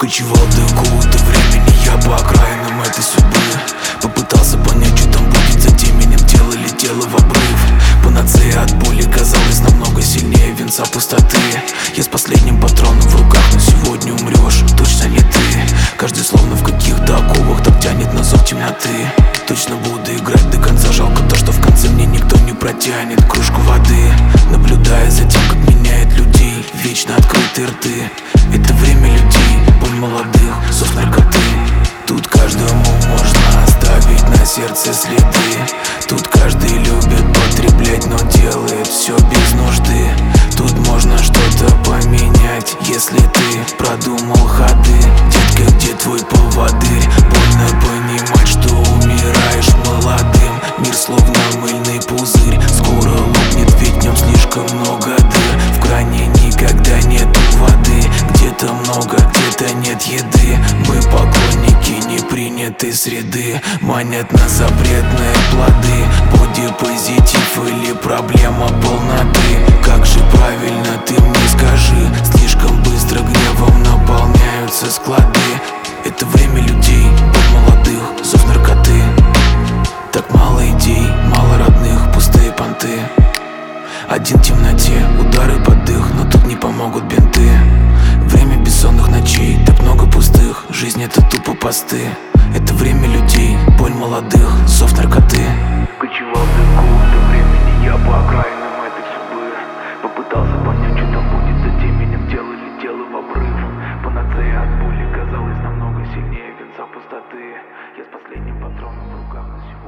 Кочевал до какого-то времени я по окраинам этой судьбы. Попытался понять, что там будет, за теменем тело летело в обрыв. Панацея от боли казалась намного сильнее венца пустоты. Я с последним патроном в руках, но сегодня умрешь, точно не ты. Каждый словно в каких-то оковах, так тянет на зов темноты. Точно буду играть до конца, жалко то, что в конце мне никто не протянет кружку воды. Наблюдая за тем, как меняет людей вечно открытые рты. Это время людей, боль молодых, зов наркоты. Тут каждому можно оставить на сердце следы. Тут каждый любит потреблять, но делает все без нужды. Тут можно что-то поменять, если ты продумал ходы. Детка, где твой поводырь? Больно понимать, что умираешь молодым. Мир словно мыльный пузырь, скоро лопнет, ведь в нем слишком много дыр. В кране никогда нету воды, где-то много, где-то нет еды. Мы поклонники непринятой среды, манят на запретные плоды. Бодипозитив или проблема полноты? Как же правильно, ты мне скажи? Слишком быстро гневом наполняются склады. Это время людей, боль молодых, зов наркоты. Так мало идей, мало родных, пустые понты. Один в темноте, удары под дых, но тут не помогут бинты. Время бессонных ночей, так много пустых. Жизнь это тупо посты. Это время людей, боль молодых, зов наркоты. Кочевал до какого-то времени я по окраинам этой судьбы. Попытался понять, что там будет, за теменем тело летело в обрыв. Панацея от боли казалась намного сильнее венца пустоты. Я с последним патроном в руках на сегодня.